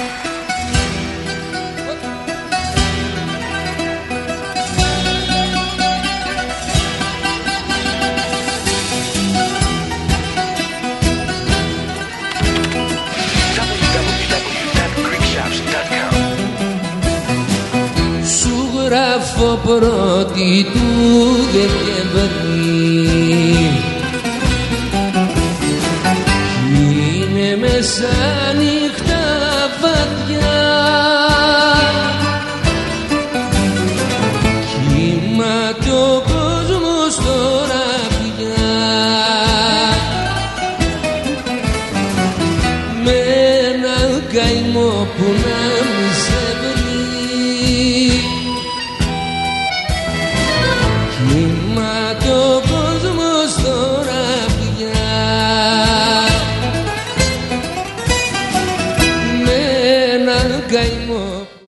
Γράφω πρώτη του Δεκεμβρή, είναι μεσάνυχτα βαθιά, κοιμάται ο κόσμος τώρα πια, με έναν καημό που να μη σε βρει. Κοιμάται ο κόσμος τώρα πια, με έναν καημό.